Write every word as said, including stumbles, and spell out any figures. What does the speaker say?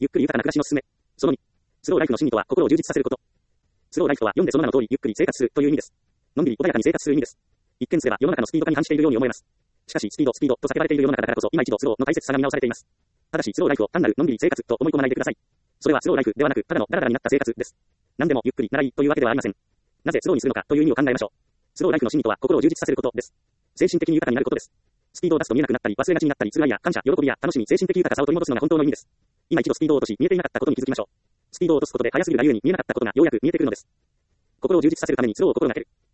ゆっくり豊かな暮らしのすすめ。そのに、スローライフの真理とは心を充実させること。スローライフとは読んでその名の通りゆっくり生活するという意味です。のんびり穏やかに生活する意味です。一見すれば世の中のスピード化に反しているように思えます。しかしスピードスピードと叫ばれている世の中だからこそ今一度スローの大切さが見直されています。ただしスローライフを単なるのんびり生活と思い込まないでください。それはスローライフではなくただのダラダラになった生活です。何でもゆっくりならいいというわけではありません。なぜスローにするのかという意味を考えましょう。スローライフの真理とは心を充実させることです。精神的に豊かになることです。スピードを出すと見えなくなったり忘れがちになったり辛いや感謝、喜びや楽しみ、精神的豊かさを取り戻すのが本当の意味です。今一度スピードを落とし見えていなかったことに気づきましょう。スピードを落とすことで速すぎるがゆえに見えなかったことがようやく見えてくるのです。心を充実させるためにスローを心がける。